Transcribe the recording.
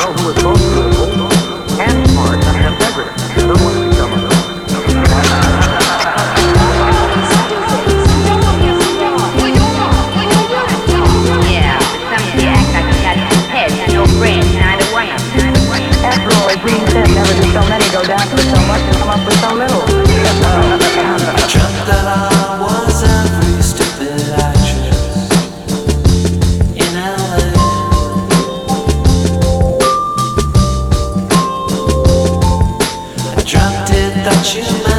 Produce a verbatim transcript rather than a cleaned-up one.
girl who was both beautiful and smart and integrity. Who wants to become a girl? Yeah, but some of you act like you got two heads, no brains, neither one of them. After all, as Gene said, never did so many go down to so much and come up with so little. I dreamt that I was every stupid actress in L A. I dreamt it that you